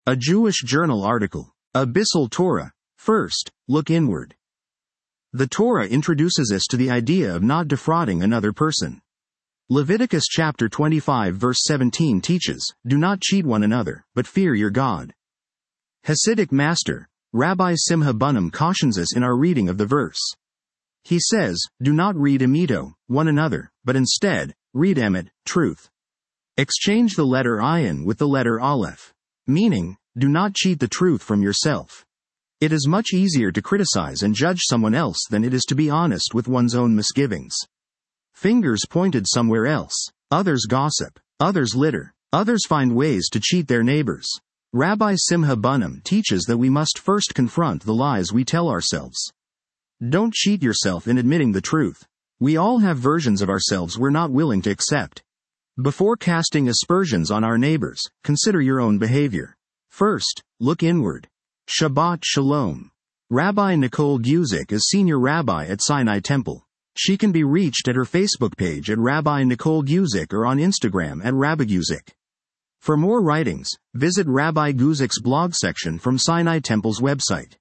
A Jewish Journal article. Abyssal Torah. First, look inward. The Torah introduces us to the idea of not defrauding another person. Leviticus chapter 25 verse 17 teaches, "Do not cheat one another, but fear your God." Hasidic master, Rabbi Simcha Bunim cautions us in our reading of the verse. He says, "Do not read emito, one another, but instead, read emet, truth." Exchange the letter ayin with the letter aleph. Meaning, do not cheat the truth from yourself. It is much easier to criticize and judge someone else than it is to be honest with one's own misgivings. Fingers pointed somewhere else. Others gossip. Others litter. Others find ways to cheat their neighbors. Rabbi Simcha Bunim teaches that we must first confront the lies we tell ourselves. Don't cheat yourself in admitting the truth. We all have versions of ourselves we're not willing to accept. Before casting aspersions on our neighbors, consider your own behavior. First, look inward. Shabbat Shalom. Rabbi Nicole Guzik is senior rabbi at Sinai Temple. She can be reached at her Facebook page at Rabbi Nicole Guzik or on Instagram at Rabbi Guzik. For more writings, visit Rabbi Guzik's blog section from Sinai Temple's website.